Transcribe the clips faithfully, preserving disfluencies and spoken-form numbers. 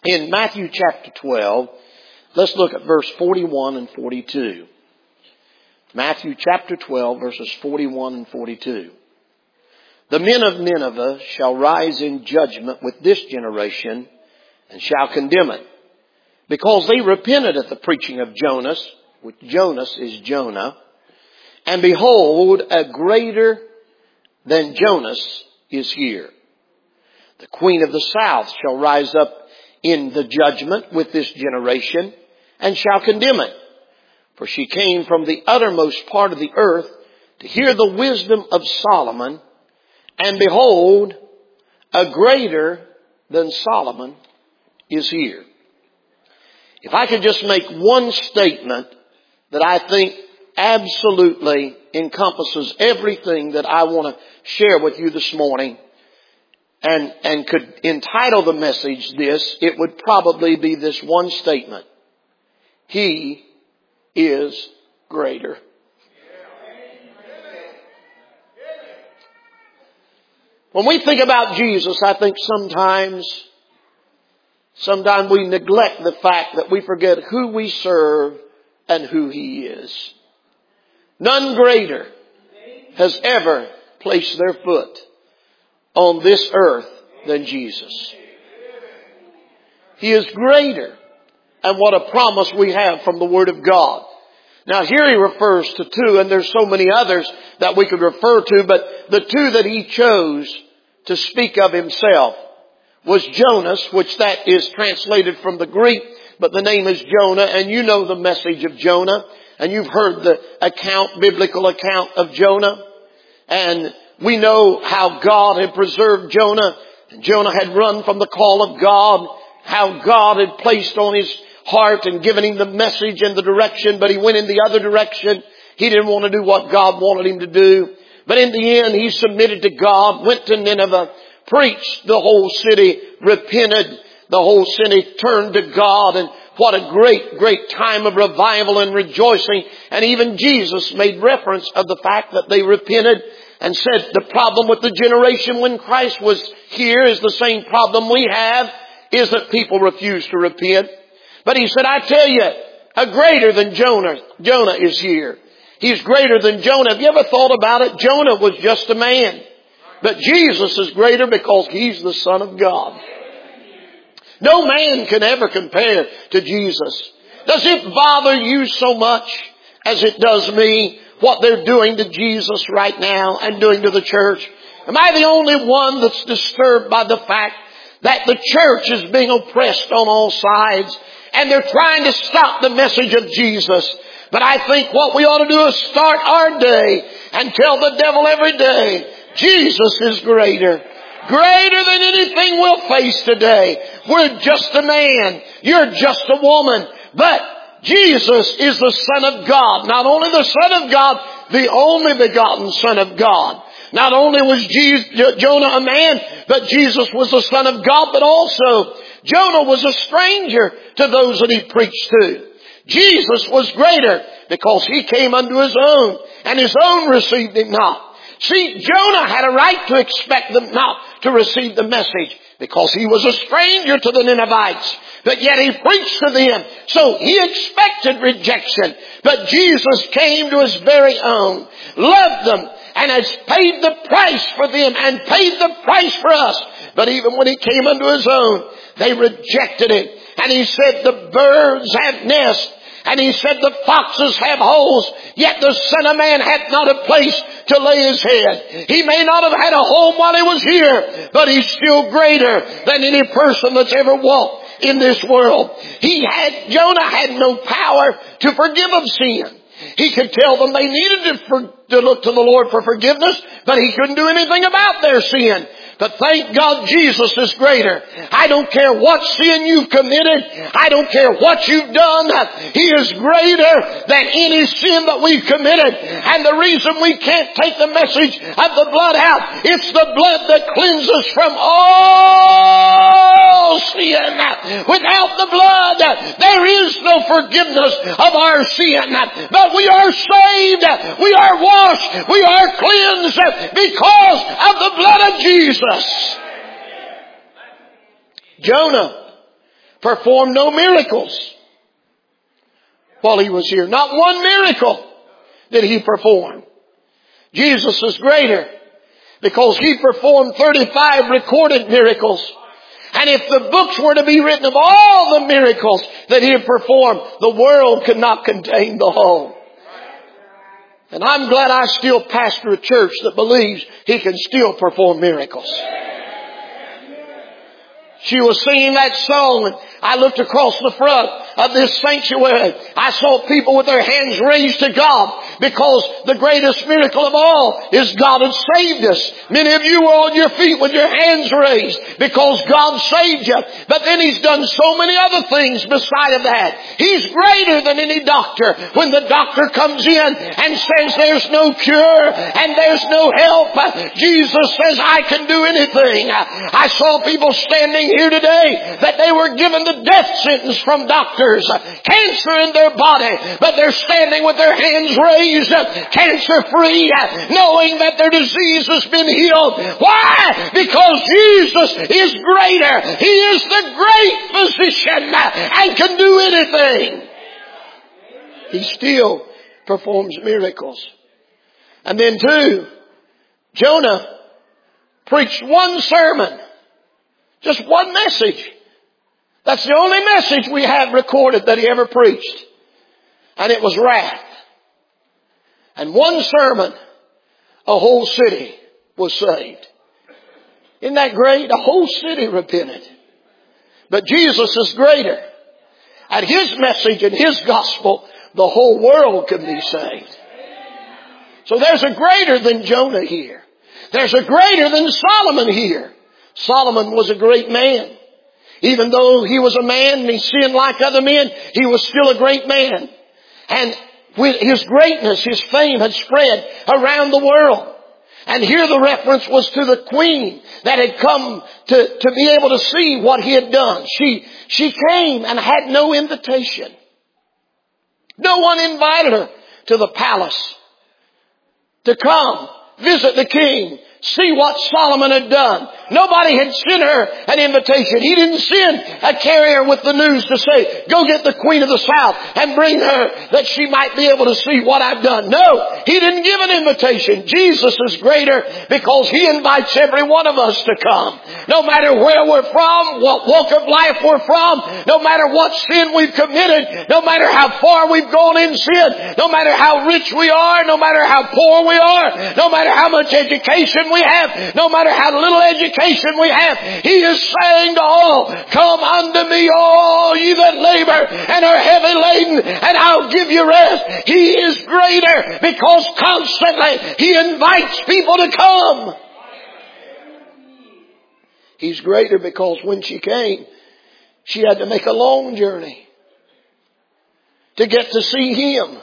in Matthew chapter twelve, let's look at verse forty-one and forty-two. Matthew chapter twelve, verses forty-one and forty-two. The men of Nineveh shall rise in judgment with this generation and shall condemn it, because they repented at the preaching of Jonas, which Jonas is Jonah. And behold, a greater than Jonas is here. The queen of the south shall rise up in the judgment with this generation and shall condemn it. For she came from the uttermost part of the earth to hear the wisdom of Solomon. And behold, a greater than Solomon is here. If I could just make one statement that I think absolutely encompasses everything that I want to share with you this morning, and, and could entitle the message this, it would probably be this one statement. He is greater. When we think about Jesus, I think sometimes, sometimes we neglect the fact that we forget who we serve and who He is. None greater has ever placed their foot on this earth than Jesus. He is greater. And what a promise we have from the Word of God. Now here He refers to two, and there's so many others that we could refer to, but the two that He chose to speak of Himself was Jonas, which that is translated from the Greek, but the name is Jonah, and you know the message of Jonah, and you've heard the account, biblical account of Jonah, and we know how God had preserved Jonah. Jonah had run from the call of God, how God had placed on his heart and given him the message and the direction, but he went in the other direction. He didn't want to do what God wanted him to do. But in the end, he submitted to God, went to Nineveh, preached, the whole city repented, the whole city turned to God, and what a great, great time of revival and rejoicing. And even Jesus made reference of the fact that they repented and said the problem with the generation when Christ was here is the same problem we have, is that people refuse to repent. But He said, I tell you, a greater than Jonah, Jonah is here. He's greater than Jonah. Have you ever thought about it? Jonah was just a man. But Jesus is greater because He's the Son of God. No man can ever compare to Jesus. Does it bother you so much as it does me what they're doing to Jesus right now and doing to the church? Am I the only one that's disturbed by the fact that the church is being oppressed on all sides and they're trying to stop the message of Jesus? But I think what we ought to do is start our day and tell the devil every day, Jesus is greater. Greater than anything we'll face today. We're just a man. You're just a woman. But Jesus is the Son of God. Not only the Son of God, the only begotten Son of God. Not only was Jesus, Jonah a man, but Jesus was the Son of God, but also Jonah was a stranger to those that he preached to. Jesus was greater because He came unto His own, and His own received Him not. See, Jonah had a right to expect them not to receive the message because he was a stranger to the Ninevites. But yet He preached to them. So He expected rejection. But Jesus came to His very own, loved them, and has paid the price for them and paid the price for us. But even when He came unto His own, they rejected Him. And He said, the birds have nests. And He said, the foxes have holes, yet the Son of Man hath not a place to lay His head. He may not have had a home while He was here, but He's still greater than any person that's ever walked in this world. He had, Jonah had no power to forgive of sin. He could tell them they needed to, for, to look to the Lord for forgiveness, but He couldn't do anything about their sin. But thank God Jesus is greater. I don't care what sin you've committed. I don't care what you've done. He is greater than any sin that we've committed. And the reason we can't take the message of the blood out, it's the blood that cleanses from all sin. Without the blood, there is no forgiveness of our sin. But we are saved. We are washed. We are cleansed because of the blood of Jesus. Jonah performed no miracles while He was here. Not one miracle did He perform. Jesus is greater because He performed thirty-five recorded miracles. And if the books were to be written of all the miracles that He had performed, the world could not contain the whole. And I'm glad I still pastor a church that believes He can still perform miracles. She was singing that song, and I looked across the front of this sanctuary. I saw people with their hands raised to God because the greatest miracle of all is God had saved us. Many of you were on your feet with your hands raised because God saved you. But then He's done so many other things beside of that. He's greater than any doctor. When the doctor comes in and says there's no cure and there's no help, Jesus says, I can do anything. I saw people standing here today that they were given the death sentence from doctors, cancer in their body, but they're standing with their hands raised, cancer free, knowing that their disease has been healed. Why? Because Jesus is greater. He is the great physician and can do anything. He still performs miracles. And then two, Jonah preached one sermon. Just one message. That's the only message we have recorded that he ever preached. And it was wrath. And one sermon, a whole city was saved. Isn't that great? A whole city repented. But Jesus is greater. At His message and His gospel, the whole world can be saved. So there's a greater than Jonah here. There's a greater than Solomon here. Solomon was a great man. Even though he was a man and he sinned like other men, he was still a great man. And with his greatness, his fame had spread around the world. And here the reference was to the queen that had come to, to be able to see what he had done. She, she came and had no invitation. No one invited her to the palace to come visit the king, see what Solomon had done. Nobody had sent her an invitation. He didn't send a carrier with the news to say, go get the queen of the south and bring her that she might be able to see what I've done. No, He didn't give an invitation. Jesus is greater because He invites every one of us to come. No matter where we're from, what walk of life we're from, no matter what sin we've committed, no matter how far we've gone in sin, no matter how rich we are, no matter how poor we are, no matter how much education we have, no matter how little education we have, He is saying to all, come unto me all ye that labor and are heavy laden, and I'll give you rest. He is greater because constantly He invites people to come. He's greater because when she came, she had to make a long journey to get to see Him.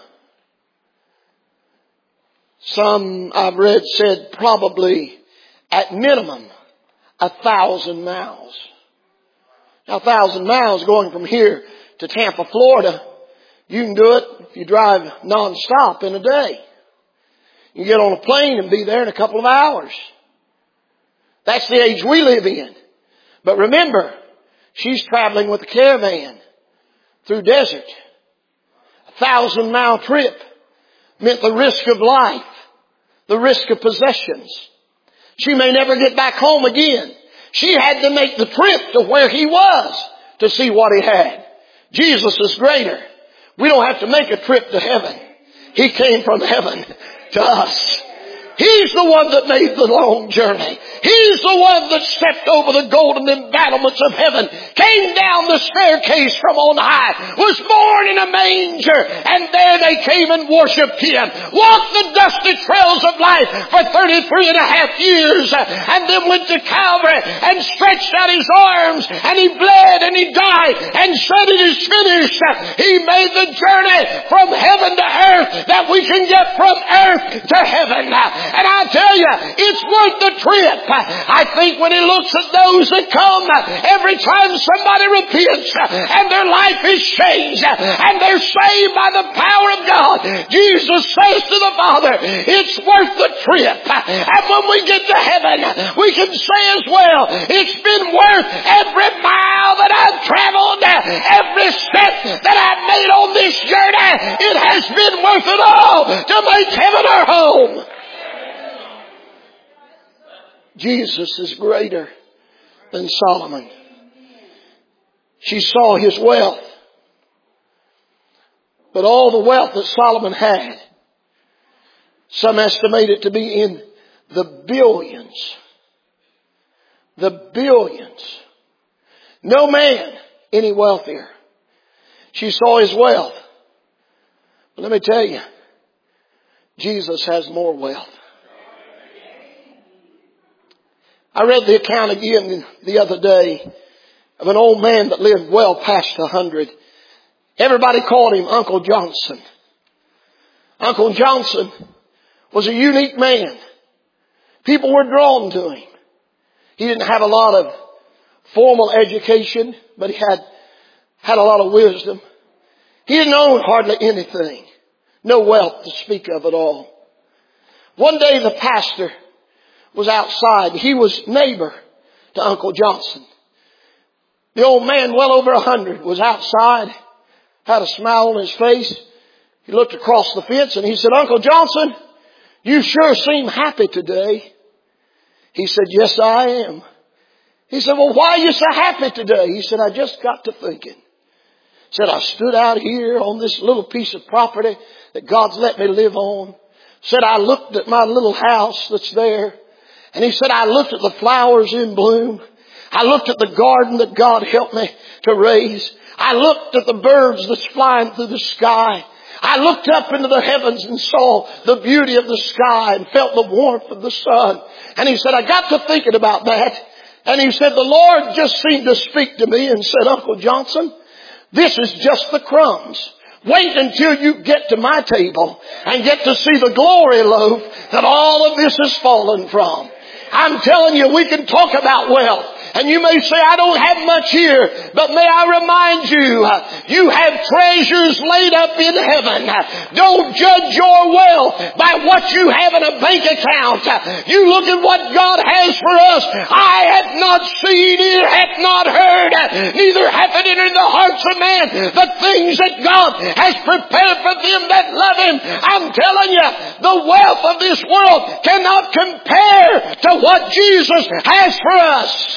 Some I've read said probably at minimum a thousand miles. Now a thousand miles going from here to Tampa, Florida, you can do it if you drive non-stop in a day. You can get on a plane and be there in a couple of hours. That's the age we live in. But remember, she's traveling with a caravan through desert. A thousand mile trip meant the risk of life, the risk of possessions. She may never get back home again. She had to make the trip to where He was to see what He had. Jesus is greater. We don't have to make a trip to heaven. He came from heaven to us. He's the one that made the long journey. He's the one that stepped over the golden embattlements of heaven, came down the staircase from on high, was born in a manger, and there they came and worshipped Him, walked the dusty trails of life for thirty-three and a half years, and then went to Calvary and stretched out His arms, and He bled and He died and said it is finished. He made the journey from heaven to earth that we can get from earth to heaven. And I tell you, it's worth the trip. I think when He looks at those that come, every time somebody repents and their life is changed and they're saved by the power of God, Jesus says to the Father, it's worth the trip. And when we get to heaven, we can say as well, it's been worth every mile that I've traveled traveled, every step that I've made on this journey, it has been worth it all to make heaven our home. Jesus is greater than Solomon. She saw his wealth. But all the wealth that Solomon had, some estimate it to be in the billions. The billions. No man any wealthier. She saw his wealth. But let me tell you, Jesus has more wealth. I read the account again the other day of an old man that lived well past a hundred. Everybody called him Uncle Johnson. Uncle Johnson was a unique man. People were drawn to him. He didn't have a lot of formal education, but he had, had a lot of wisdom. He didn't own hardly anything. No wealth to speak of at all. One day the pastor was outside. He was neighbor to Uncle Johnson. The old man, well over a hundred, was outside, had a smile on his face. He looked across the fence and he said, "Uncle Johnson, you sure seem happy today." He said, "Yes, I am." He said, "Well, why are you so happy today?" He said, "I just got to thinking." He said, "I stood out here on this little piece of property that God's let me live on." Said, "I looked at my little house that's there." And he said, "I looked at the flowers in bloom. I looked at the garden that God helped me to raise. I looked at the birds that's flying through the sky. I looked up into the heavens and saw the beauty of the sky and felt the warmth of the sun." And he said, "I got to thinking about that." And he said, "The Lord just seemed to speak to me and said, 'Uncle Johnson, this is just the crumbs. Wait until you get to my table and get to see the glory loaf that all of this has fallen from.'" I'm telling you, we can talk about wealth. And you may say, "I don't have much here." But may I remind you, you have treasures laid up in heaven. Don't judge your wealth by what you have in a bank account. You look at what God has for us. "I have not seen, ear hath not heard, neither hath it entered the hearts of man, the things that God has prepared for them that love Him." I'm telling you, the wealth of this world cannot compare to what Jesus has for us.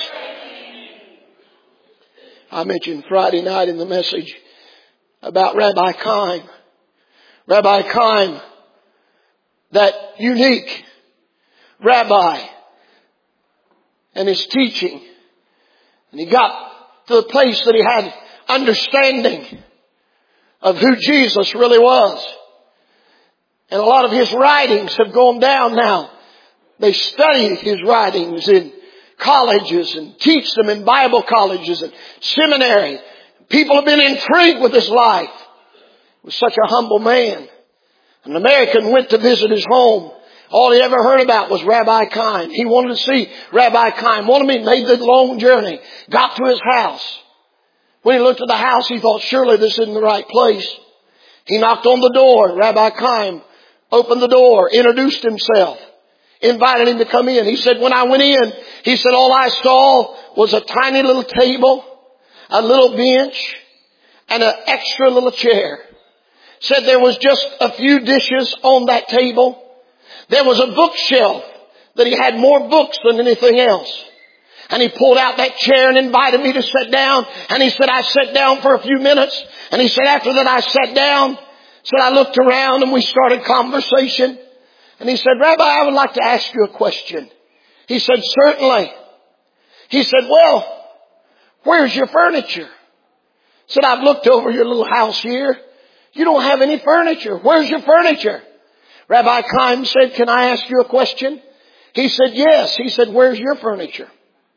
I mentioned Friday night in the message about Rabbi Chaim. Rabbi Chaim, that unique rabbi and his teaching. And he got to the place that he had understanding of who Jesus really was. And a lot of his writings have gone down now. They study his writings in colleges and teach them in Bible colleges and seminary. People have been intrigued with his life. He was such a humble man. An American went to visit his home. All he ever heard about was Rabbi Chaim. He wanted to see Rabbi Chaim. Wanted me, made the long journey. Got to his house. When he looked at the house, he thought, surely this isn't the right place. He knocked on the door. Rabbi Chaim opened the door, introduced himself, invited him to come in. He said, when I went in, he said, all I saw was a tiny little table, a little bench, and an extra little chair. Said there was just a few dishes on that table. There was a bookshelf that he had more books than anything else. And he pulled out that chair and invited me to sit down. And he said, I sat down for a few minutes. And he said, after that I sat down. Said I looked around and we started conversation. And he said, Rabbi, I would like to ask you a question. He said, certainly. He said, well, where's your furniture? Said, I've looked over your little house here. You don't have any furniture. Where's your furniture? Rabbi Chaim said, can I ask you a question? He said, yes. He said, where's your furniture?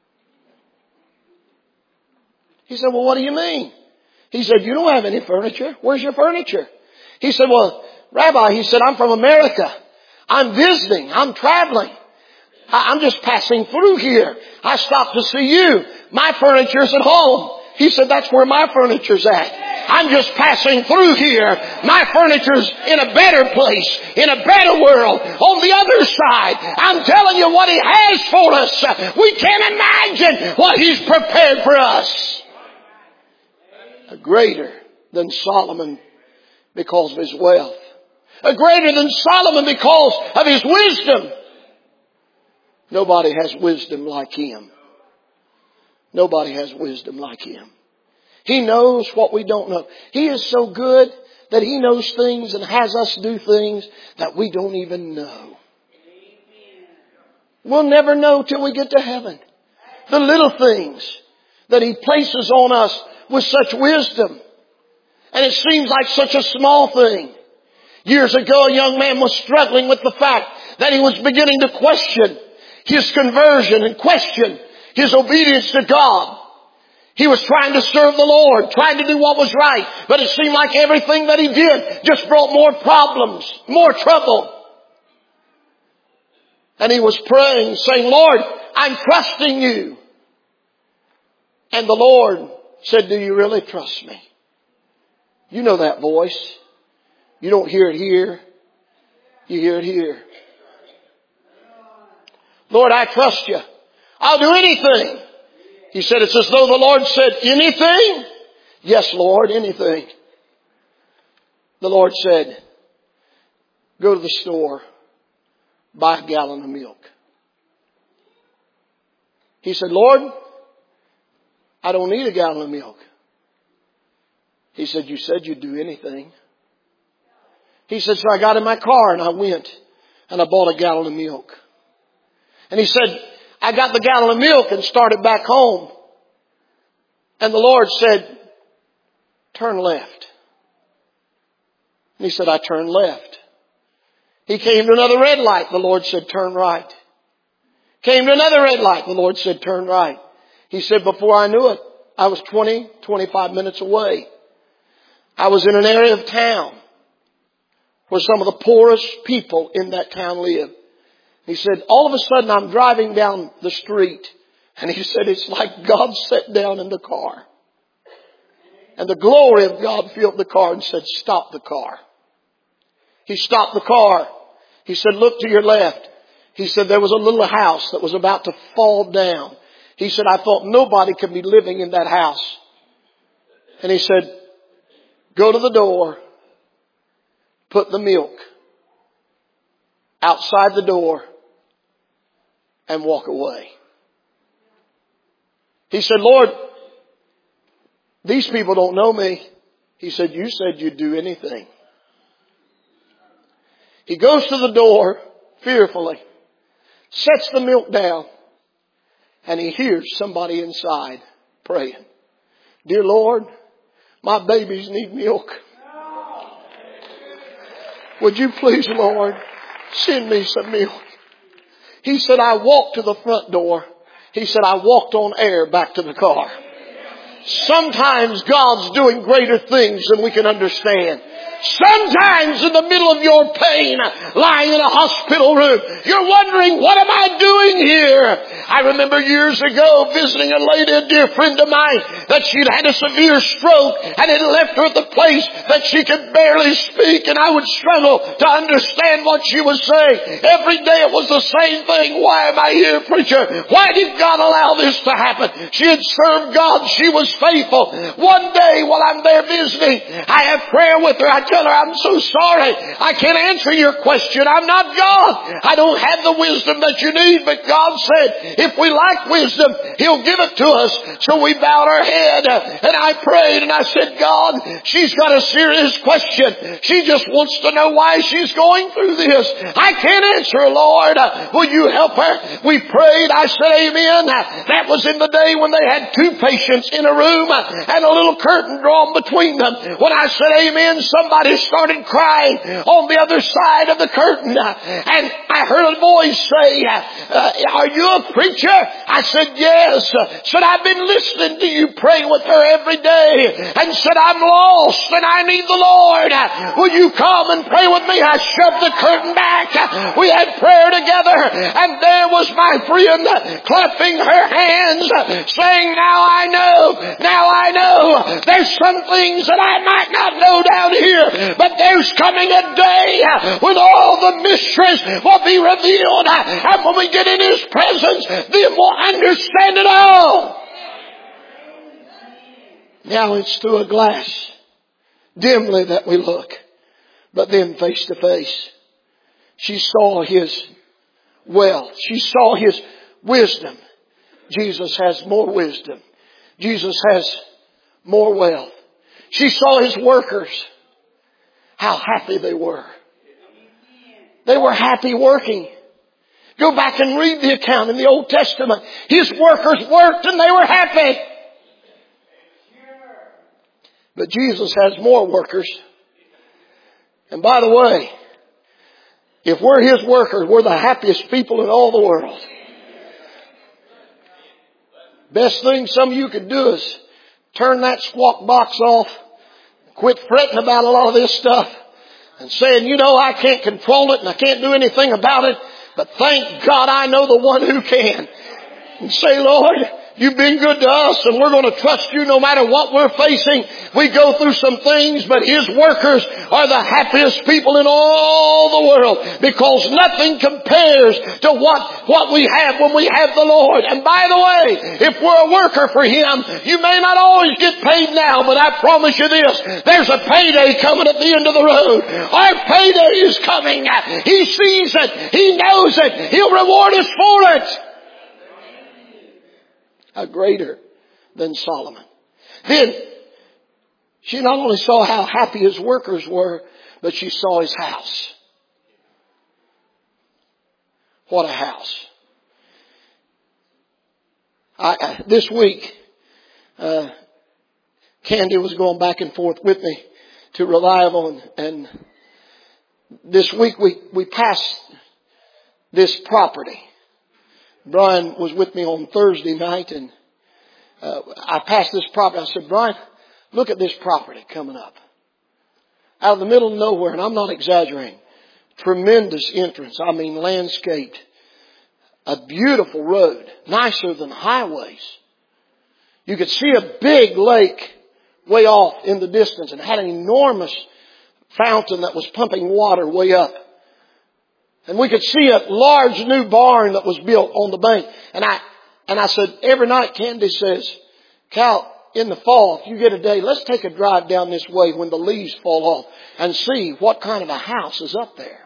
He said, well, what do you mean? He said, you don't have any furniture. Where's your furniture? He said, well, Rabbi, he said, I'm from America. I'm visiting. I'm traveling. I'm just passing through here. I stopped to see you. My furniture's at home. He said, that's where my furniture's at. I'm just passing through here. My furniture's in a better place, in a better world, on the other side. I'm telling you what He has for us. We can't imagine what He's prepared for us. A greater than Solomon because of his wealth. A greater than Solomon because of his wisdom. Nobody has wisdom like him. Nobody has wisdom like him. He knows what we don't know. He is so good that he knows things and has us do things that we don't even know. We'll never know till we get to heaven. The little things that he places on us with such wisdom. And it seems like such a small thing. Years ago, a young man was struggling with the fact that he was beginning to question his conversion and question his obedience to God. He was trying to serve the Lord, trying to do what was right. But it seemed like everything that he did just brought more problems, more trouble. And he was praying, saying, Lord, I'm trusting you. And the Lord said, do you really trust me? You know that voice. You don't hear it here. You hear it here. Lord, I trust you. I'll do anything. He said, it's as though the Lord said, anything? Yes, Lord, anything. The Lord said, go to the store, buy a gallon of milk. He said, Lord, I don't need a gallon of milk. He said, you said you'd do anything. He said, so I got in my car and I went and I bought a gallon of milk. And he said, I got the gallon of milk and started back home. And the Lord said, turn left. And he said, I turned left. He came to another red light. The Lord said, turn right. Came to another red light. The Lord said, turn right. He said, before I knew it, I was twenty, twenty-five minutes away. I was in an area of town where some of the poorest people in that town live. He said, all of a sudden I'm driving down the street. And he said, it's like God sat down in the car. And the glory of God filled the car and said, stop the car. He stopped the car. He said, look to your left. He said, there was a little house that was about to fall down. He said, I thought nobody could be living in that house. And he said, go to the door, put the milk outside the door, and walk away. He said, Lord, these people don't know me. He said, you said you'd do anything. He goes to the door fearfully, sets the milk down, and he hears somebody inside praying. Dear Lord, my babies need milk. Would you please, Lord, send me some milk? He said, I walked to the front door. He said, I walked on air back to the car. Sometimes God's doing greater things than we can understand. Sometimes in the middle of your pain, lying in a hospital room, you're wondering, what am I doing here? I remember years ago visiting a lady, a dear friend of mine, that she'd had a severe stroke and it left her at the place that she could barely speak, and I would struggle to understand what she was saying. Every day it was the same thing. Why am I here, preacher? Why did God allow this to happen? She had served God. She was faithful. One day while I'm there visiting, I have prayer with her. I tell her, I'm so sorry. I can't answer your question. I'm not God. I don't have the wisdom that you need. But God said, if we lack wisdom, He'll give it to us. So we bowed our head and I prayed and I said, God, she's got a serious question. She just wants to know why she's going through this. I can't answer, Lord. Will you help her? We prayed. I said, amen. That was in the day when they had two patients in a room and a little curtain drawn between them. When I said amen, somebody started crying on the other side of the curtain. And I heard a voice say, uh, are you a preacher? I said, yes. Said, I've been listening to you pray with her every day. And said, I'm lost and I need the Lord. Will you come and pray with me? I shoved the curtain back. We had prayer together. And there was my friend clapping her hands, saying, now I know, now I know. There's some things that I might not know down here, but there's coming a day when all the mysteries will be revealed. And when we get in His presence, then we'll understand it all. Now it's through a glass, dimly that we look, but then face to face. She saw His wealth. She saw His wisdom. Jesus has more wisdom. Jesus has more wealth. She saw His workers. How happy they were. They were happy working. Go back and read the account in the Old Testament. His workers worked and they were happy. But Jesus has more workers. And by the way, if we're His workers, we're the happiest people in all the world. Best thing some of you could do is turn that squawk box off. Quit fretting about a lot of this stuff. And saying, you know, I can't control it and I can't do anything about it. But thank God I know the one who can. And say, Lord, You've been good to us and we're going to trust You no matter what we're facing. We go through some things, but His workers are the happiest people in all the world because nothing compares to what, what we have when we have the Lord. And by the way, if we're a worker for Him, you may not always get paid now, but I promise you this, there's a payday coming at the end of the road. Our payday is coming. He sees it. He knows it. He'll reward us for it. A greater than Solomon. Then, she not only saw how happy his workers were, but she saw his house. What a house. I, I, this week, uh, Candy was going back and forth with me to Revival, and, and this week we, we passed this property. Brian was with me on Thursday night, and uh, I passed this property. I said, Brian, look at this property coming up. Out of the middle of nowhere, and I'm not exaggerating. Tremendous entrance. I mean landscaped. A beautiful road. Nicer than highways. You could see a big lake way off in the distance and had an enormous fountain that was pumping water way up. And we could see a large new barn that was built on the bank. And I, and I said, every night Candy says, Cal, in the fall, if you get a day, let's take a drive down this way when the leaves fall off and see what kind of a house is up there.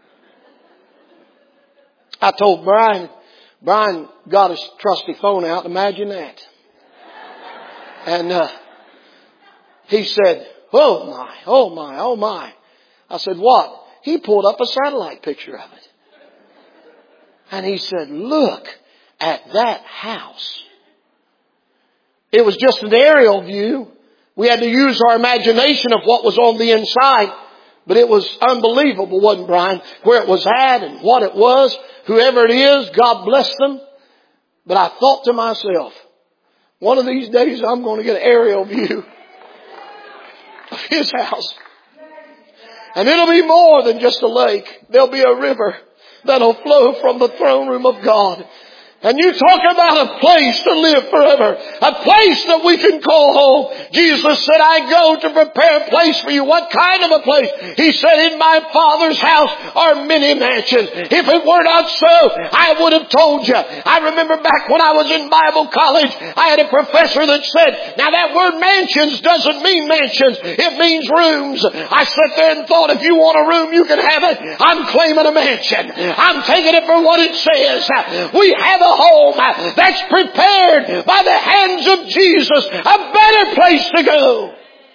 I told Brian, Brian got his trusty phone out. Imagine that. And, uh, he said, oh my, oh my, oh my. I said, what? He pulled up a satellite picture of it. And he said, look at that house. It was just an aerial view. We had to use our imagination of what was on the inside. But it was unbelievable, wasn't it, Brian? Where it was at and what it was. Whoever it is, God bless them. But I thought to myself, one of these days I'm going to get an aerial view of his house. And it'll be more than just a lake. There'll be a river that'll flow from the throne room of God. And you talk about a place to live forever. A place that we can call home. Jesus said, I go to prepare a place for you. What kind of a place? He said, in my Father's house are many mansions. If it were not so, I would have told you. I remember back when I was in Bible college, I had a professor that said, now that word mansions doesn't mean mansions. It means rooms. I sat there and thought, if you want a room, you can have it. I'm claiming a mansion. I'm taking it for what it says. We have a home that's prepared by the hands of Jesus. A better place to go.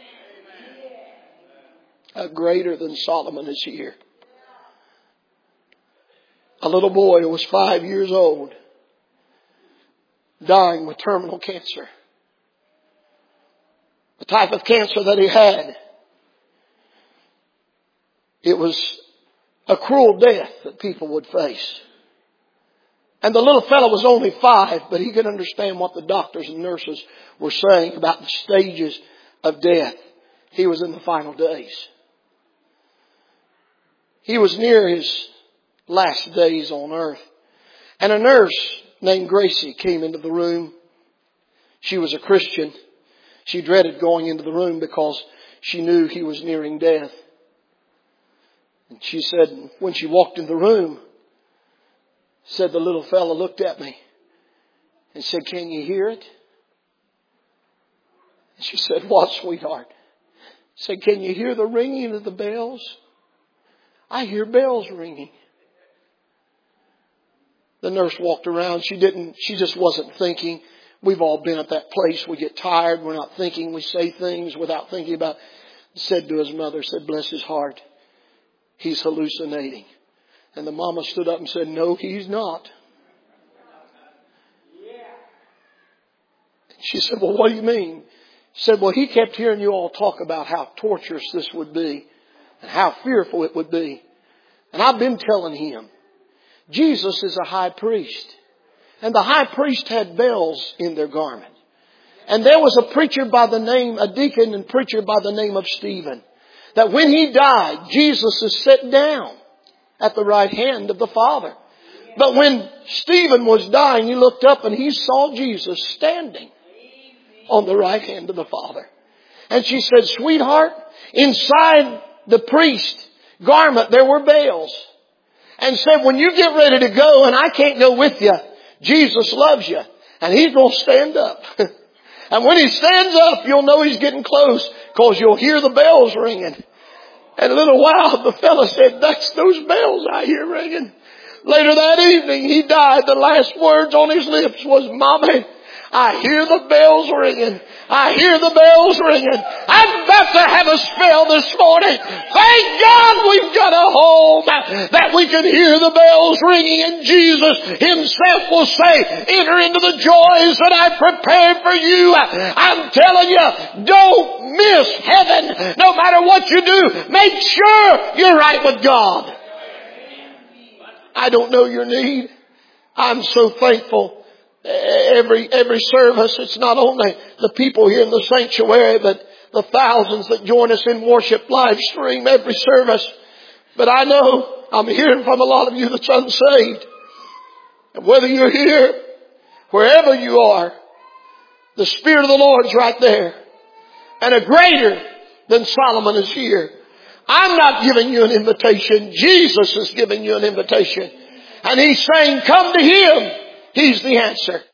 A greater than Solomon is here. A little boy who was five years old, dying with terminal cancer. The type of cancer that he had, it was a cruel death that people would face. And the little fellow was only five, but he could understand what the doctors and nurses were saying about the stages of death. He was in the final days. He was near his last days on earth. And a nurse named Gracie came into the room. She was a Christian. She dreaded going into the room because she knew he was nearing death. And she said, when she walked in the room, said the little fellow looked at me and said, can you hear it? She said, what, sweetheart? I said, can you hear the ringing of the bells? I hear bells ringing. The nurse walked around. She didn't, she just wasn't thinking. We've all been at that place. We get tired. We're not thinking. We say things without thinking about it. Said to his mother, said, bless his heart. He's hallucinating. And the mama stood up and said, no, he's not. She said, well, what do you mean? She said, well, he kept hearing you all talk about how torturous this would be and how fearful it would be. And I've been telling him, Jesus is a high priest. And the high priest had bells in their garment. And there was a preacher by the name, a deacon and preacher by the name of Stephen, that when he died, Jesus is set down at the right hand of the Father. But when Stephen was dying, he looked up and he saw Jesus standing on the right hand of the Father. And she said, sweetheart, inside the priest garment there were bells. And said, when you get ready to go and I can't go with you, Jesus loves you. And He's going to stand up. And when He stands up, you'll know He's getting close because you'll hear the bells ringing. And a little while, the fellow said, that's those bells I hear ringing. Later that evening, he died. The last words on his lips was, Mommy, I hear the bells ringing. I hear the bells ringing. I'm about to have a spell this morning. Thank God we've got a home that we can hear the bells ringing, and Jesus Himself will say, enter into the joys that I prepared for you. I'm telling you, don't miss heaven. No matter what you do, make sure you're right with God. I don't know your need. I'm so thankful. Every, every service, it's not only the people here in the sanctuary, but the thousands that join us in worship live stream every service. But I know I'm hearing from a lot of you that's unsaved. And whether you're here, wherever you are, the Spirit of the Lord's right there. And a greater than Solomon is here. I'm not giving you an invitation. Jesus is giving you an invitation. And He's saying, come to Him. He's the answer.